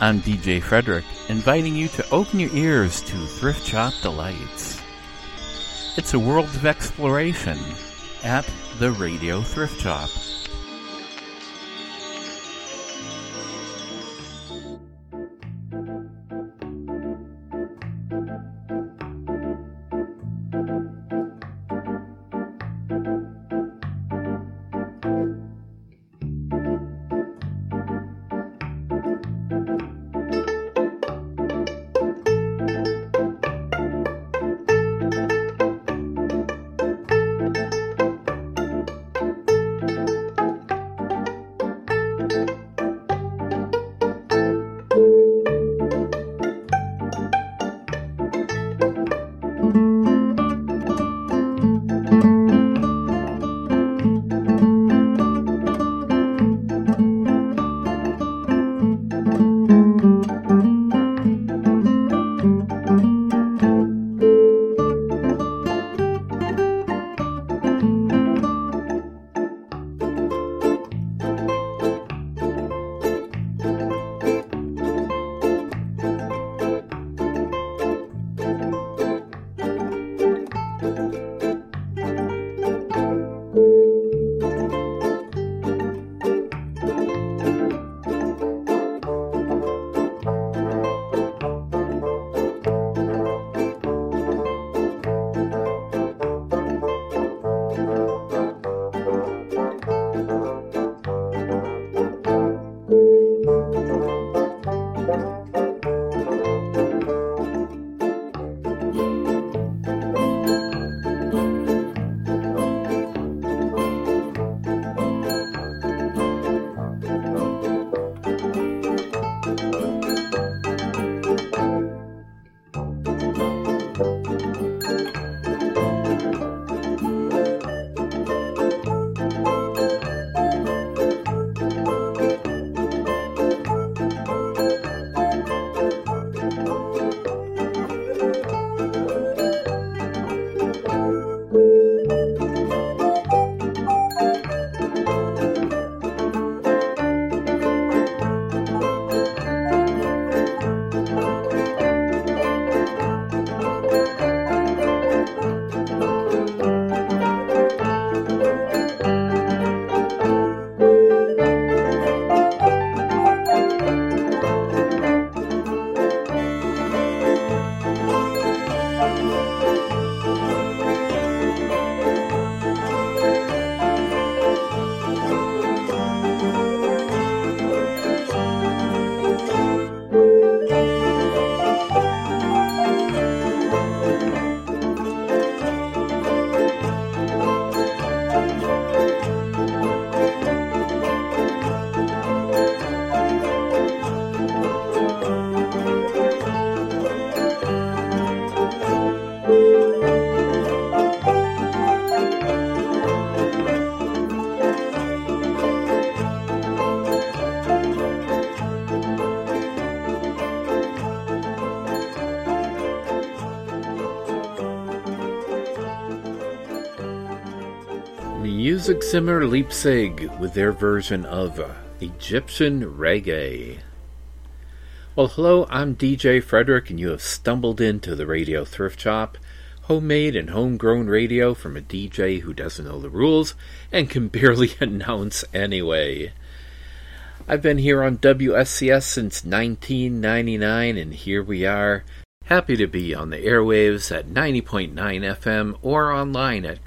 I'm DJ Frederick, inviting you to open your ears to Thrift Shop Delights. It's a world of exploration at the Radio Thrift Shop. Zimmer Leipzig with their version of Egyptian Reggae. Well, hello, I'm DJ Frederick, and you have stumbled into the Radio Thrift Shop, homemade and homegrown radio from a DJ who doesn't know the rules and can barely announce anyway. I've been here on WSCS since 1999, and here we are. Happy to be on the airwaves at 90.9 FM or online at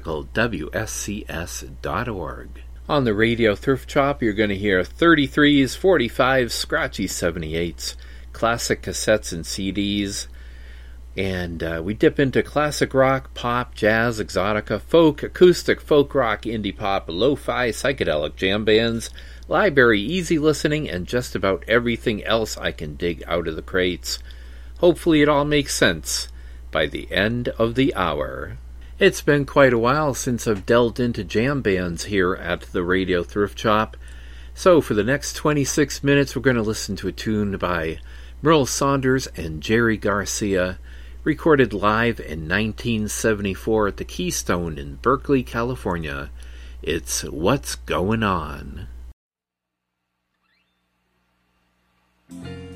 classicalwscs.org. On the Radio Thrift Shop, you're going to hear 33s, 45s, scratchy 78s, classic cassettes and CDs, and we dip into classic rock, pop, jazz, exotica, folk, acoustic, folk rock, indie pop, lo-fi, psychedelic jam bands, library, easy listening, and just about everything else I can dig out of the crates. Hopefully it all makes sense by the end of the hour. It's been quite a while since I've delved into jam bands here at the Radio Thrift Shop, so for the next 26 minutes we're going to listen to a tune by Merle Saunders and Jerry Garcia, recorded live in 1974 at the Keystone in Berkeley, California. It's What's Going On.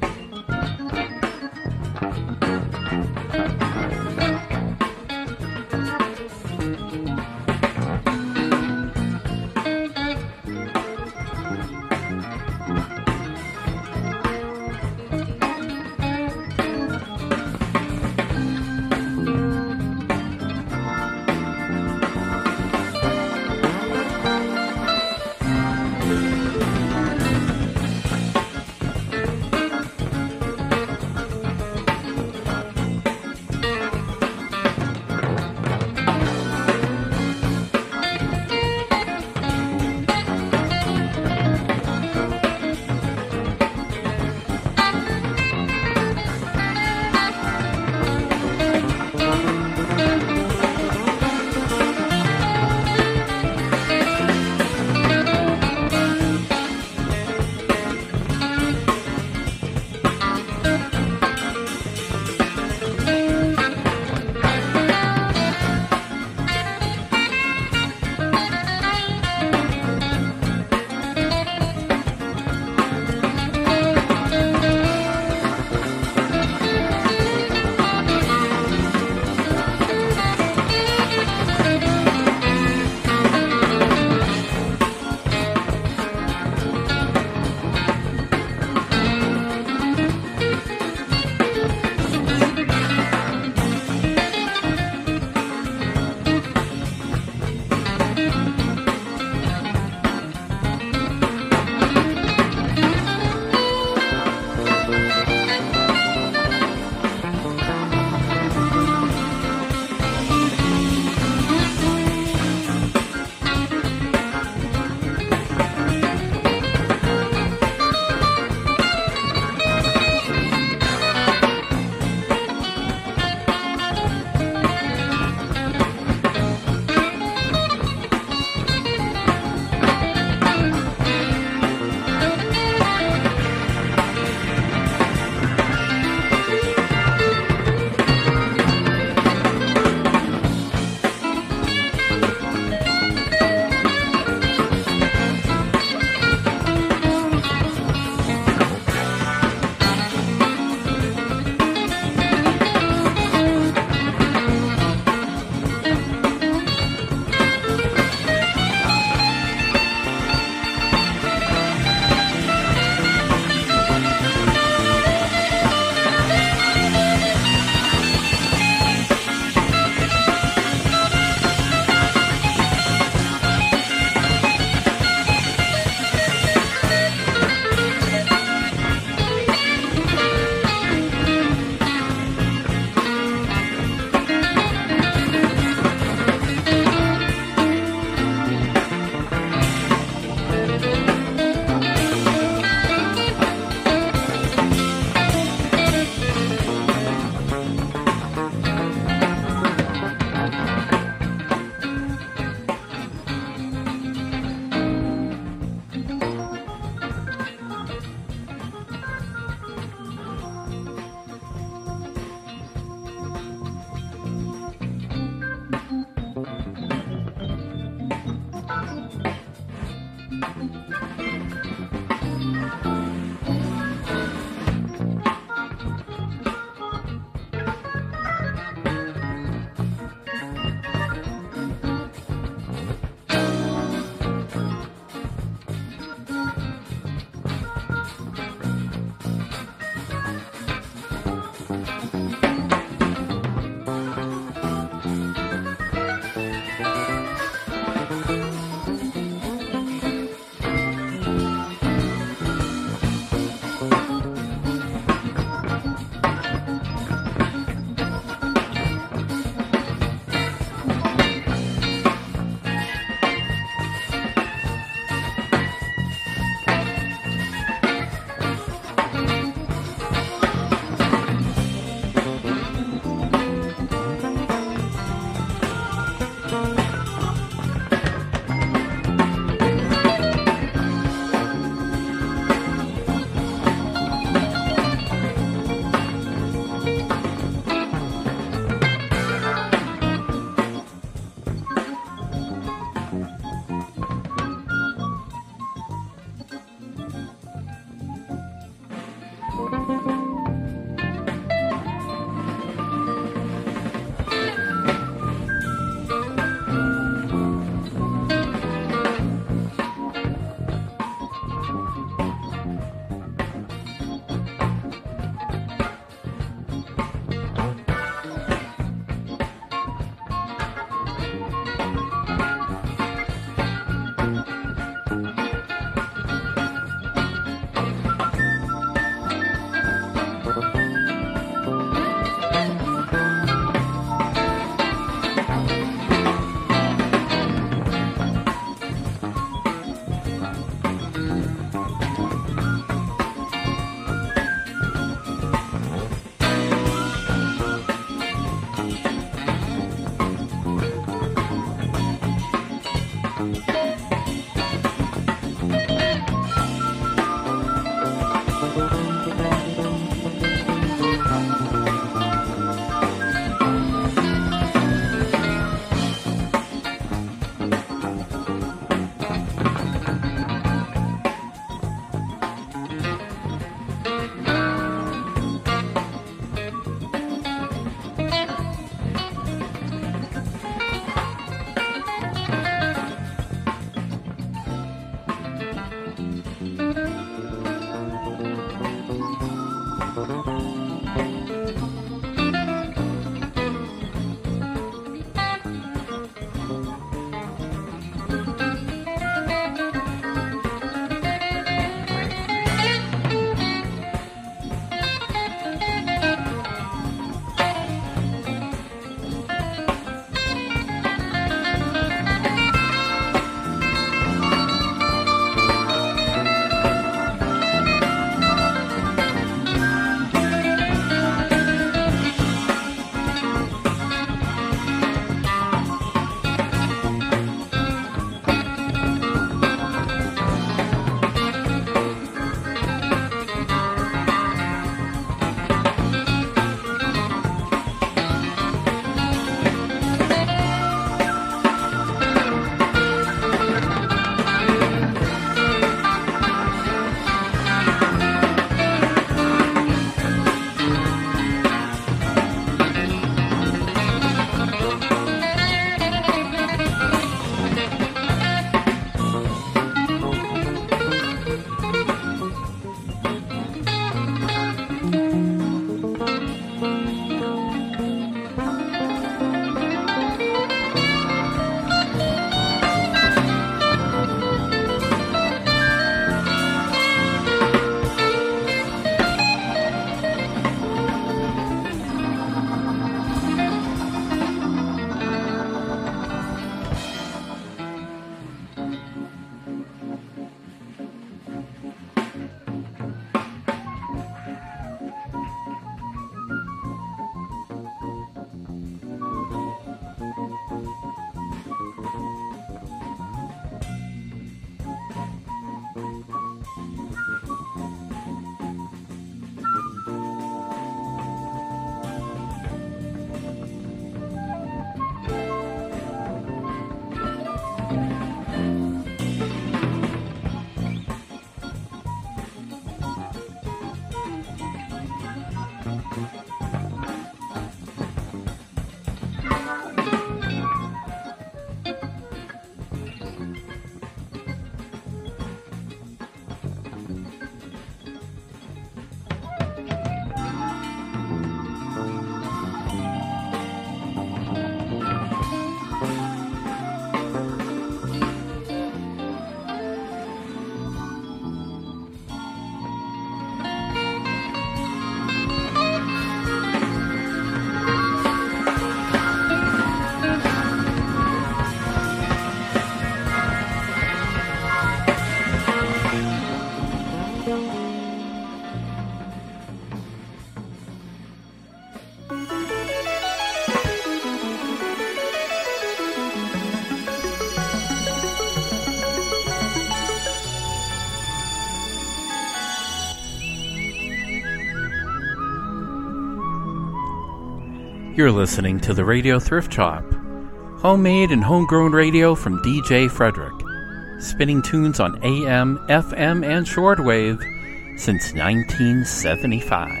You're listening to the Radio Thrift Shop, homemade and homegrown radio from DJ Frederick, spinning tunes on AM, FM, and shortwave since 1975.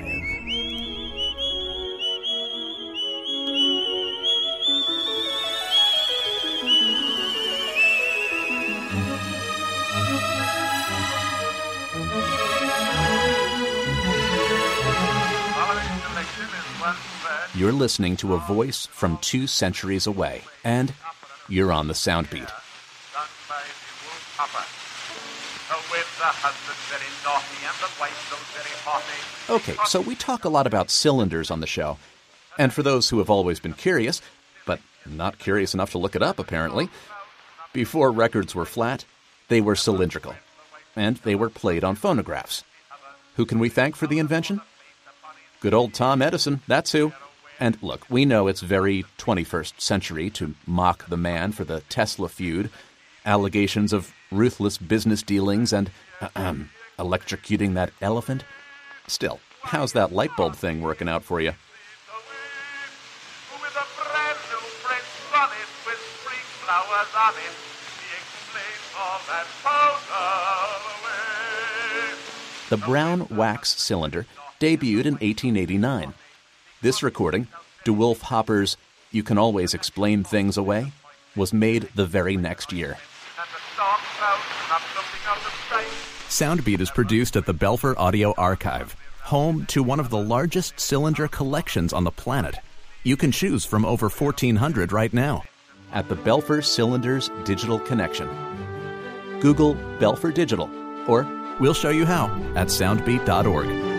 You're listening to a voice from 2 centuries away, and you're on the Soundbeat. Okay, so we talk a lot about cylinders on the show. And for those who have always been curious, but not curious enough to look it up apparently, before records were flat, they were cylindrical. And they were played on phonographs. Who can we thank for the invention? Good old Tom Edison, that's who. And look, we know it's very 21st century to mock the man for the Tesla feud, allegations of ruthless business dealings, and electrocuting that elephant. Still, how's that light bulb thing working out for you? The brown wax cylinder debuted in 1889. This recording, DeWolf Hopper's You Can Always Explain Things Away, was made the very next year. Soundbeat is produced at the Belfer Audio Archive, home to one of the largest cylinder collections on the planet. You can choose from over 1,400 right now at the Belfer Cylinders Digital Connection. Google Belfer Digital, or we'll show you how at soundbeat.org.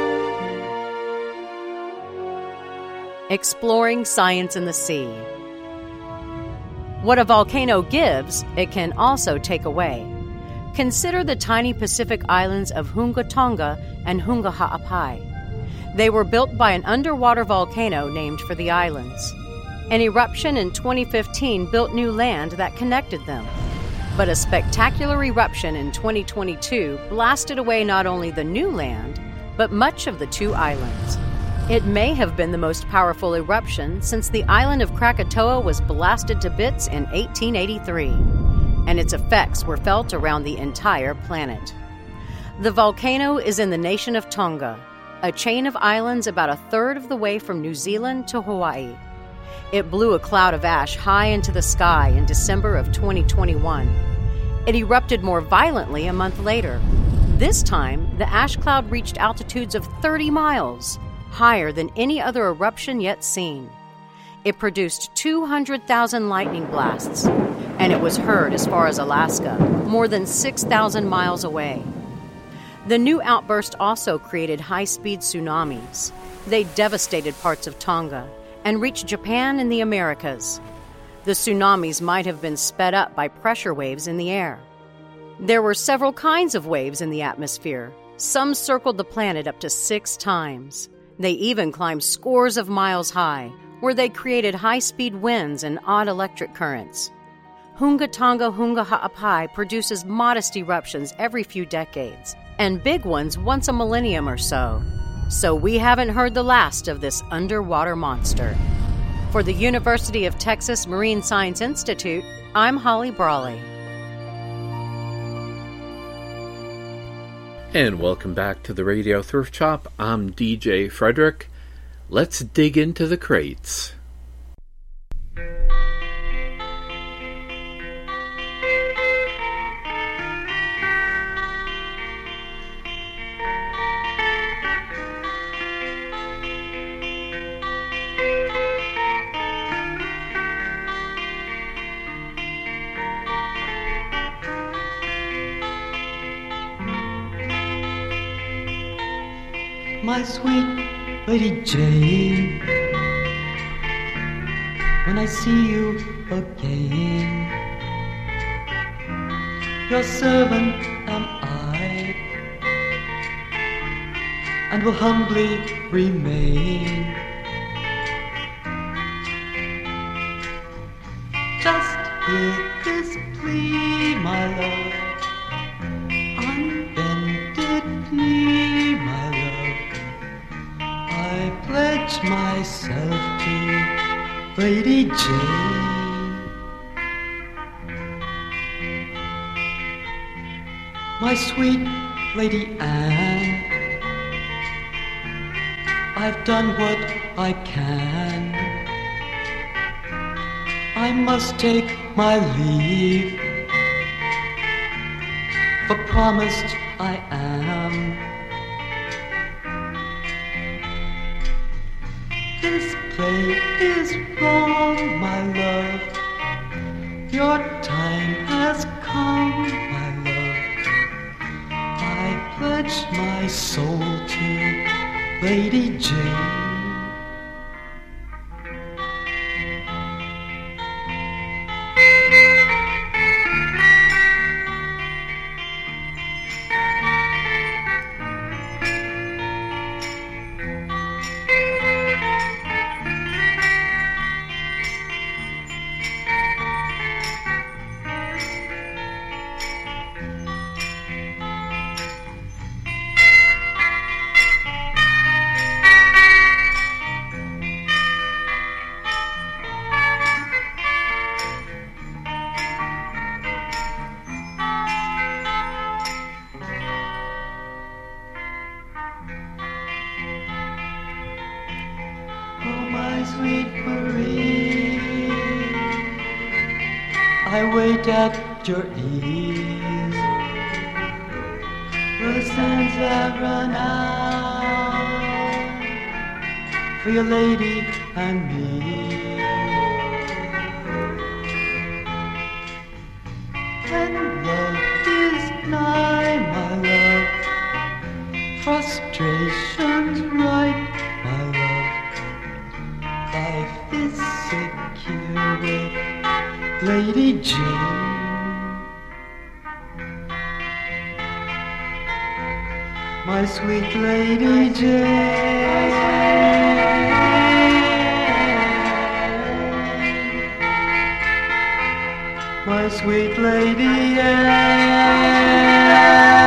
Exploring science in the sea. What a volcano gives, it can also take away. Consider the tiny Pacific islands of Hunga Tonga and Hunga Ha'apai. They were built by an underwater volcano named for the islands. An eruption in 2015 built new land that connected them. But a spectacular eruption in 2022 blasted away not only the new land, but much of the 2 islands. It may have been the most powerful eruption since the island of Krakatoa was blasted to bits in 1883, and its effects were felt around the entire planet. The volcano is in the nation of Tonga, a chain of islands about a third of the way from New Zealand to Hawaii. It blew a cloud of ash high into the sky in December of 2021. It erupted more violently a month later. This time, the ash cloud reached altitudes of 30 miles, higher than any other eruption yet seen. It produced 200,000 lightning blasts, and it was heard as far as Alaska, more than 6,000 miles away. The new outburst also created high-speed tsunamis. They devastated parts of Tonga and reached Japan and the Americas. The tsunamis might have been sped up by pressure waves in the air. There were several kinds of waves in the atmosphere. Some circled the planet up to 6 times. They even climbed scores of miles high, where they created high-speed winds and odd electric currents. Hunga Tonga Hunga Ha'apai produces modest eruptions every few decades, and big ones once a millennium or so. So we haven't heard the last of this underwater monster. For the University of Texas Marine Science Institute, I'm Holly Brawley. And welcome back to the Radio Thrift Shop. I'm DJ Frederick. Let's dig into the crates. My sweet Lady Jane, when I see you again, your servant am I, and will humbly remain. Just hear this plea, my love, unbended knee, my love. I pledge pledge myself to Lady Jane. My sweet Lady Anne, I've done what I can. I must take my leave, for promised I am. This play is wrong, my love. Your time has come, my love. I pledge my soul to Lady Jane. Sweet Marie, I wait at your ease. The sands have run out for your lady and me. And love is nigh, my love. Frustration's right, my love. Life is secure with Lady Jane. My sweet Lady Jane. My sweet Lady Anne.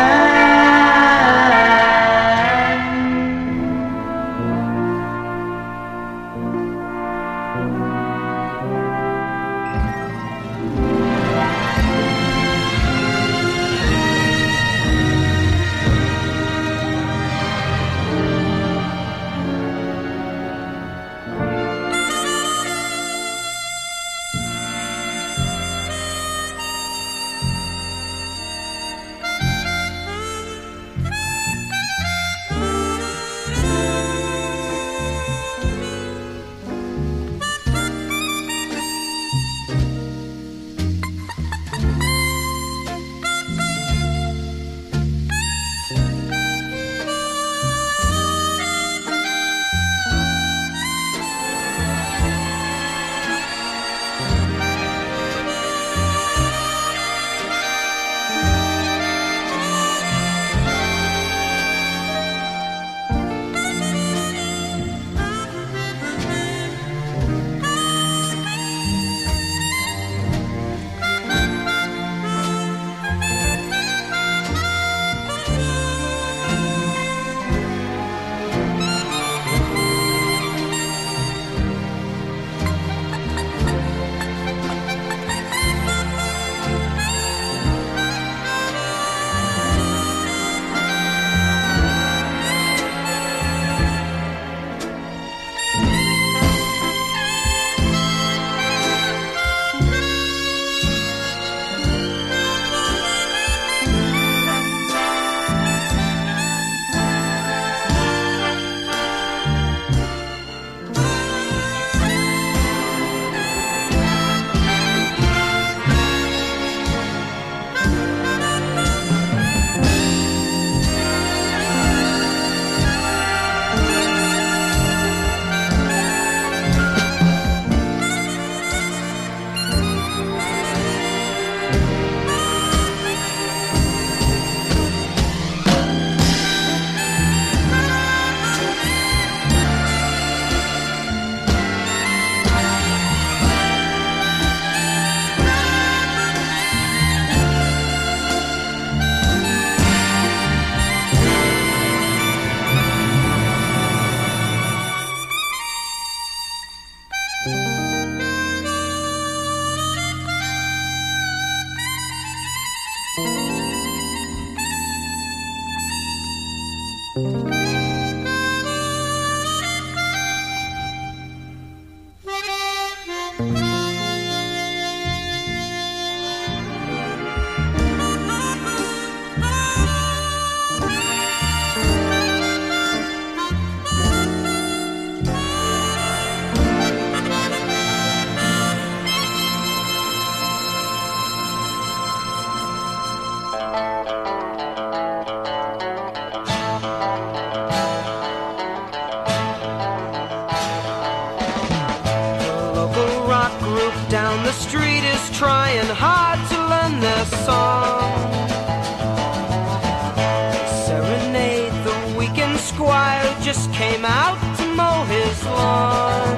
came out to mow his lawn.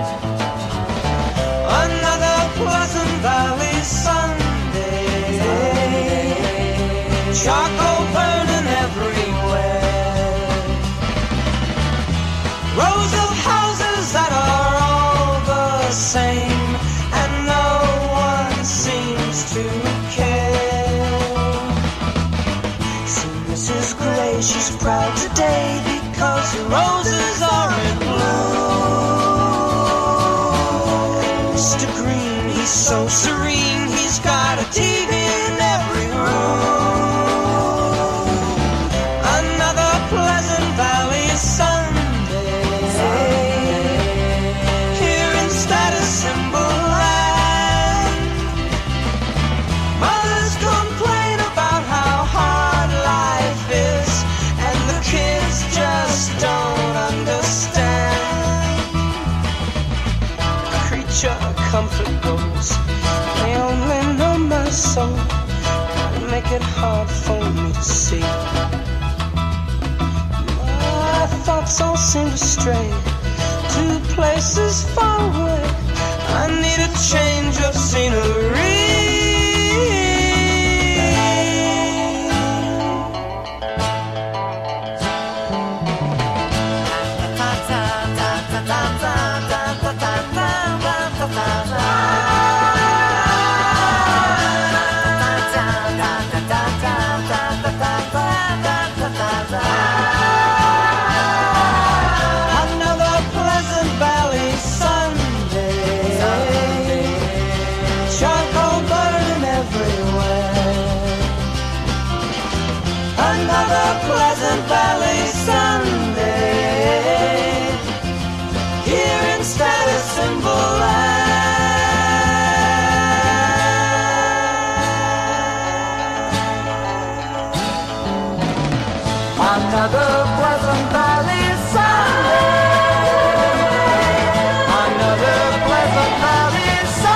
Another Pleasant Valley Sunday, charcoal burning everywhere, rows of houses that are all the same, and no one seems to care. See Mrs. Gray, she's proud today because the roses are in bloom. Mr. Green, he's so serene, he's got a TV in every room. Another Pleasant Valley Sunday, here in Status Symbol Land. Mothers complain about how hard life is, and the kids just don't understand. Creature comfort goes, they only know my soul, and make it hard for me to see. My thoughts all seem to stray to places far away. I need a change of scenery. Another Pleasant Valley Sunday, charcoal burning everywhere. Another Pleasant Valley Sunday, here in Status Symbol Land. Another Pleasant Valley Sunday, another Pleasant Valley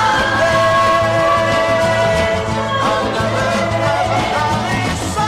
Sunday, another Pleasant Valley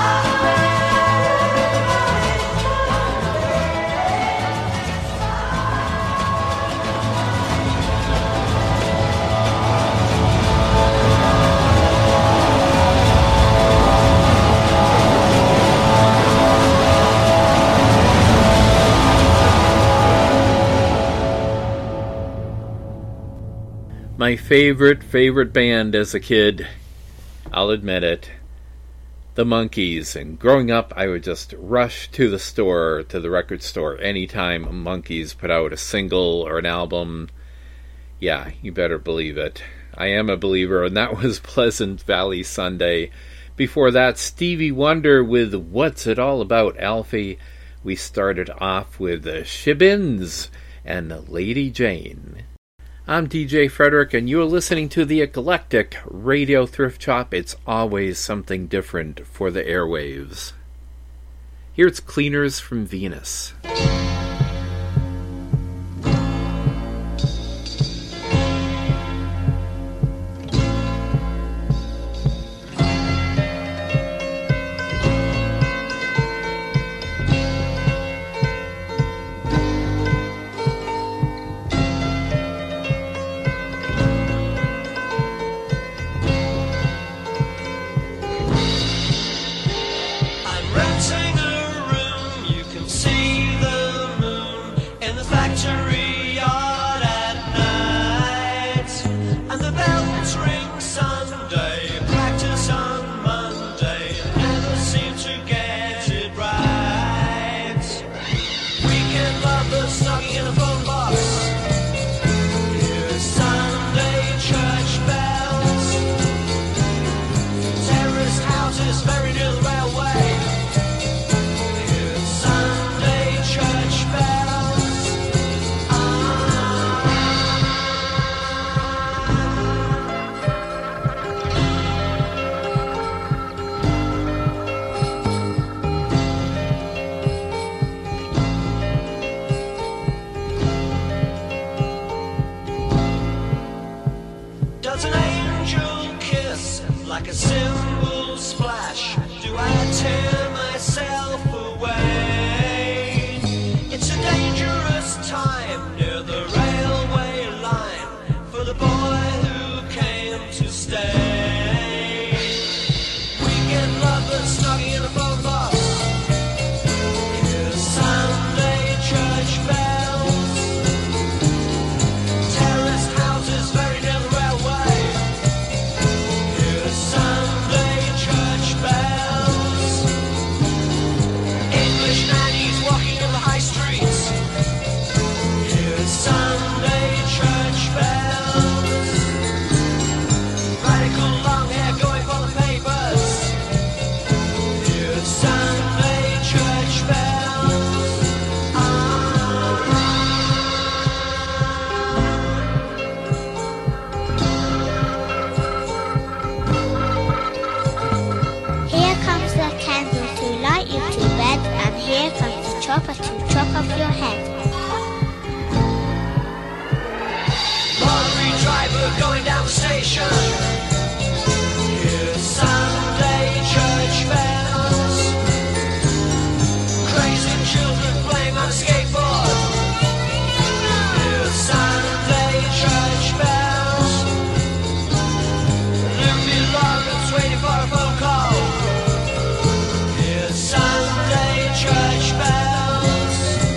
My favorite band as a kid, I'll admit it, the Monkees. And growing up, I would just rush to the store, to the record store, anytime Monkees put out a single or an album. Yeah, you better believe it. I am a believer, and that was Pleasant Valley Sunday. Before that, Stevie Wonder with What's It All About, Alfie. We started off with the Shibbins and Lady Jane. I'm DJ Frederick, and you're listening to the eclectic Radio Thrift Shop. It's always something different for the airwaves. Here it's Cleaners from Venus. Renting a room, you can see the top at the top of your head. Lorry driver going down the station. Here's Sunday church bells. Crazy children playing on a skateboard. Here's Sunday church bells. Limby Lawrence waiting for a phone call. Here's Sunday church bells.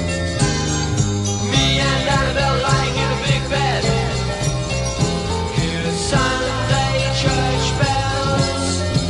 Me and Annabelle lying in a big bed. Here's Sunday church bells.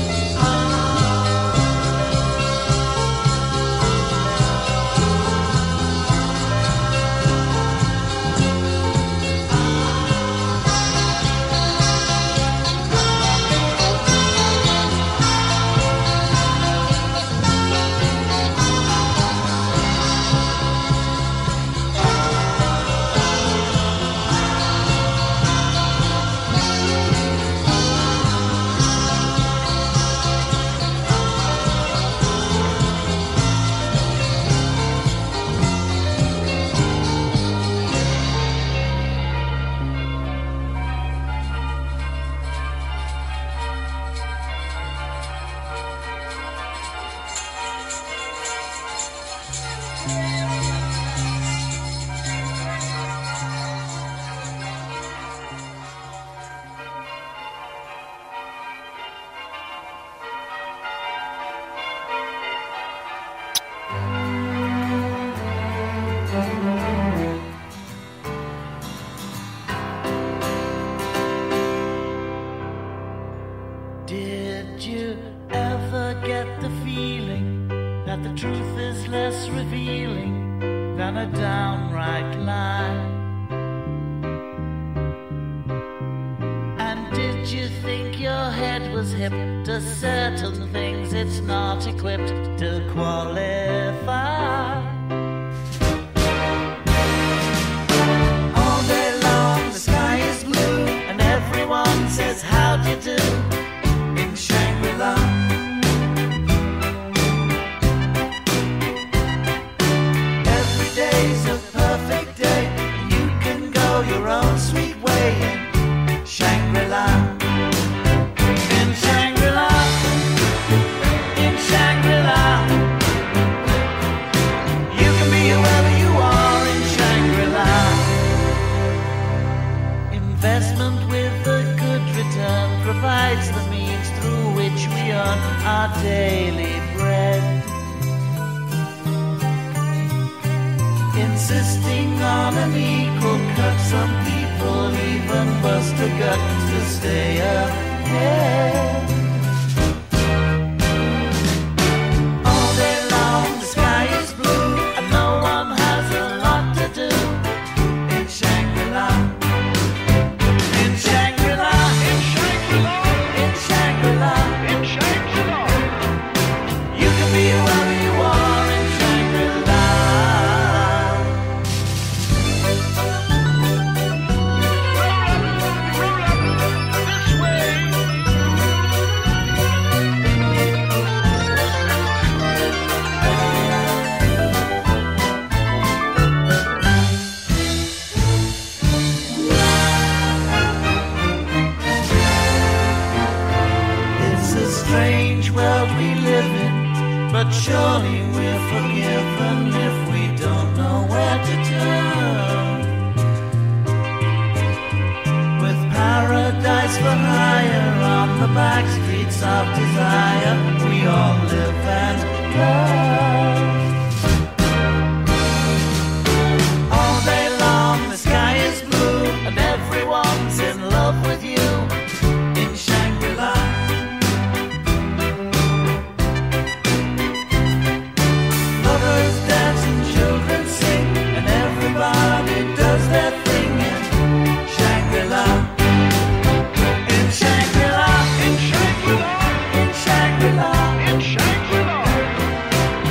Did you ever get the feeling that the truth is less revealing than a downright lie? And did you think your head was hip to certain things it's not equipped to qualify? All day long the sky is blue and everyone says how'd you do in Shangri-La. Every day's a perfect day and you can go your own sweet way in Shangri-La. In Shangri-La, in Shangri-La, you can be whoever you are in Shangri-La. Investment with a good return provides the means through which we earn our daily bread. Insisting on an equal cut, some people even bust a gut to stay ahead. All day long the sky is blue and no one has a lot to do in Shangri-La. In Shangri-La, in Shangri-La, in Shangri-La, in Shangri-La, you can be whoever you are in Shangri-La. This way. It's a strange world we live in, but surely we're forgiven if we don't know where to turn. With paradise for hire on the back streets of desire, we all live and love. All day long the sky is blue and everyone's in love with you in Shangri-La. Lovers dance and children sing and everybody does their thing in Shangri-La. In Shangri-La, in Shangri-La, in Shangri-La, in Shangri-La,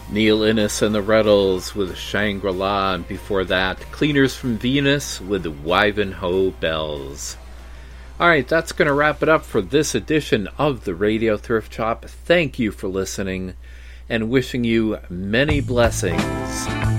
Neil Innes and the Ruddles with Shangri-La, and before that, Cleaners from Venus with Wivenhoe Bells. Alright, that's going to wrap it up for this edition of the Radio Thrift Shop. Thank you for listening, and wishing you many blessings.